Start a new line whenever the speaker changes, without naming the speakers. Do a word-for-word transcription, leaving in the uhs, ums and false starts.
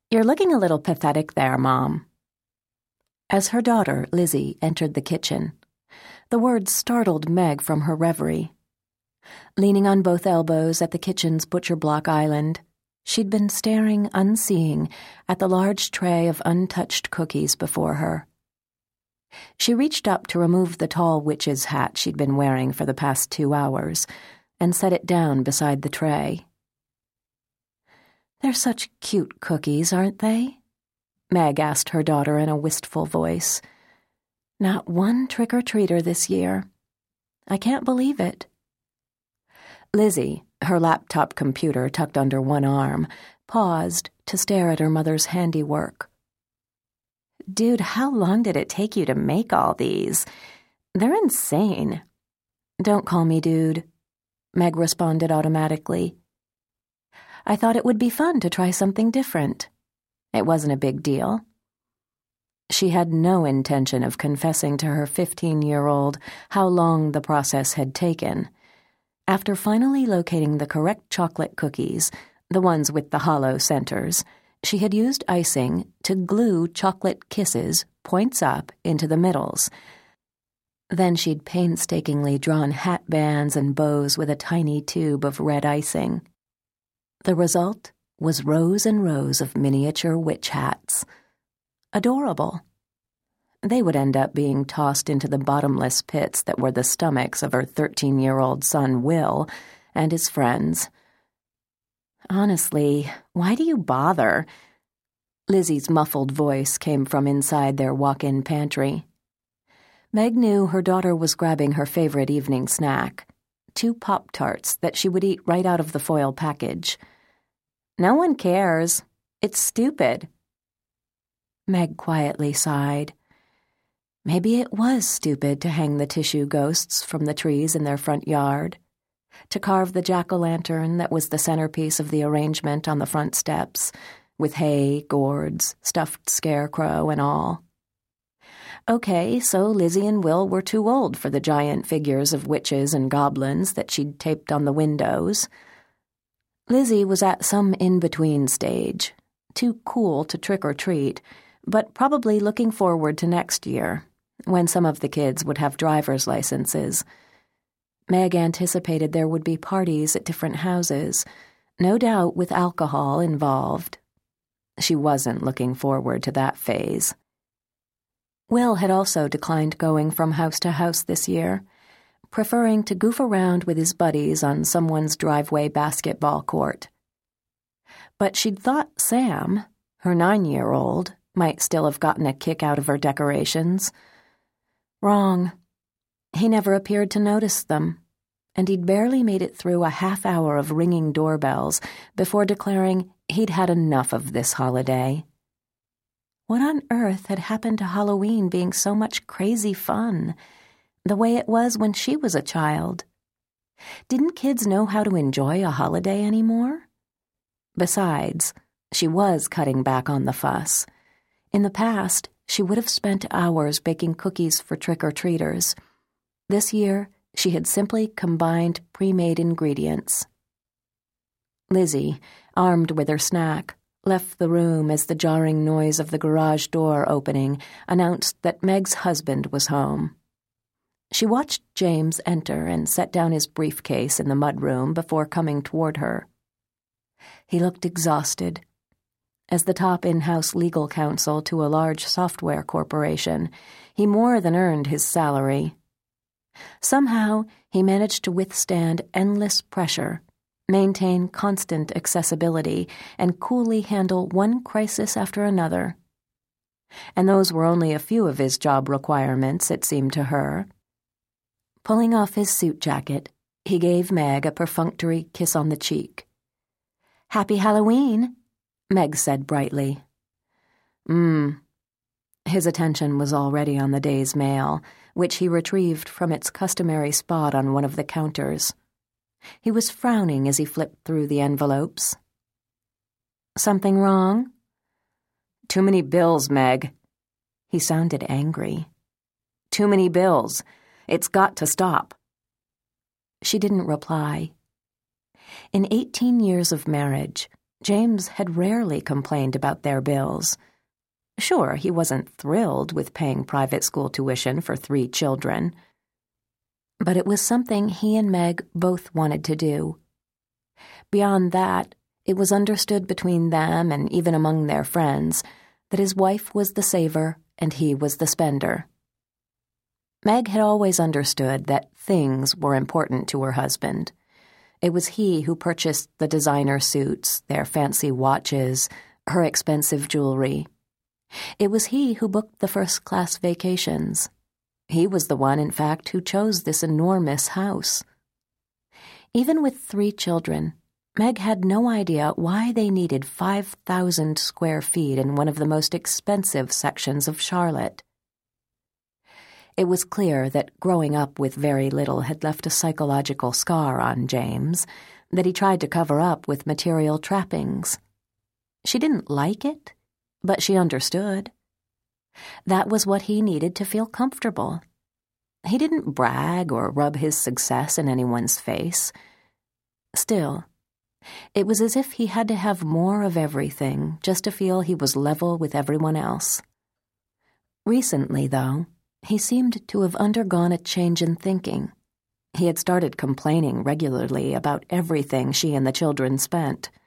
You're looking a little pathetic there, Mom. As her daughter, Lizzie, entered the kitchen, the words startled Meg from her reverie. Leaning on both elbows at the kitchen's butcher block island, she'd been staring unseeing at the large tray of untouched cookies before her. She reached up to remove the tall witch's hat she'd been wearing for the past two hours and set it down beside the tray. "They're such cute cookies, aren't they?" Meg asked her daughter in a wistful voice. "Not one trick-or-treater this year. I can't believe it." Lizzie, her laptop computer tucked under one arm, paused to stare at her mother's handiwork. "Dude, how long did it take you to make all these? They're insane." "Don't call me dude," Meg responded automatically. "I thought it would be fun to try something different. It wasn't a big deal." She had no intention of confessing to her fifteen-year-old how long the process had taken. After finally locating the correct chocolate cookies, the ones with the hollow centers, she had used icing to glue chocolate kisses points up into the middles. Then she'd painstakingly drawn hat bands and bows with a tiny tube of red icing. The result was rows and rows of miniature witch hats. Adorable. They would end up being tossed into the bottomless pits that were the stomachs of her thirteen-year-old son Will and his friends. "Honestly, why do you bother?" Lizzie's muffled voice came from inside their walk-in pantry. Meg knew her daughter was grabbing her favorite evening snack, two Pop-Tarts that she would eat right out of the foil package. "No one cares. It's stupid." Meg quietly sighed. Maybe it was stupid to hang the tissue ghosts from the trees in their front yard, to carve the jack-o'-lantern that was the centerpiece of the arrangement on the front steps, with hay, gourds, stuffed scarecrow, and all. Okay, so Lizzie and Will were too old for the giant figures of witches and goblins that she'd taped on the windows. Lizzie was at some in-between stage, too cool to trick-or-treat, but probably looking forward to next year, when some of the kids would have driver's licenses. Meg anticipated there would be parties at different houses, no doubt with alcohol involved. She wasn't looking forward to that phase. Will had also declined going from house to house this year, preferring to goof around with his buddies on someone's driveway basketball court. But she'd thought Sam, her nine-year-old, might still have gotten a kick out of her decorations. Wrong. He never appeared to notice them, and he'd barely made it through a half hour of ringing doorbells before declaring he'd had enough of this holiday. What on earth had happened to Halloween being so much crazy fun, the way it was when she was a child? Didn't kids know how to enjoy a holiday anymore? Besides, she was cutting back on the fuss. In the past, she would have spent hours baking cookies for trick-or-treaters. This year, she had simply combined pre-made ingredients. Lizzie, armed with her snack, left the room as the jarring noise of the garage door opening announced that Meg's husband was home. She watched James enter and set down his briefcase in the mudroom before coming toward her. He looked exhausted. As the top in-house legal counsel to a large software corporation, he more than earned his salary. Somehow, he managed to withstand endless pressure, maintain constant accessibility, and coolly handle one crisis after another. And those were only a few of his job requirements, it seemed to her. Pulling off his suit jacket, he gave Meg a perfunctory kiss on the cheek. "Happy Halloween," Meg said brightly. Mmm. His attention was already on the day's mail, which he retrieved from its customary spot on one of the counters. He was frowning as he flipped through the envelopes. "Something wrong?" "Too many bills, Meg." He sounded angry. "Too many bills. It's got to stop." She didn't reply. In eighteen years of marriage, James had rarely complained about their bills. Sure, he wasn't thrilled with paying private school tuition for three children, but it was something he and Meg both wanted to do. Beyond that, it was understood between them and even among their friends that his wife was the saver and he was the spender. Meg had always understood that things were important to her husband. It was he who purchased the designer suits, their fancy watches, her expensive jewelry. It was he who booked the first-class vacations. He was the one, in fact, who chose this enormous house. Even with three children, Meg had no idea why they needed five thousand square feet in one of the most expensive sections of Charlotte. It was clear that growing up with very little had left a psychological scar on James that he tried to cover up with material trappings. She didn't like it, but she understood. That was what he needed to feel comfortable. He didn't brag or rub his success in anyone's face. Still, it was as if he had to have more of everything just to feel he was level with everyone else. Recently, though, he seemed to have undergone a change in thinking. He had started complaining regularly about everything she and the children spent.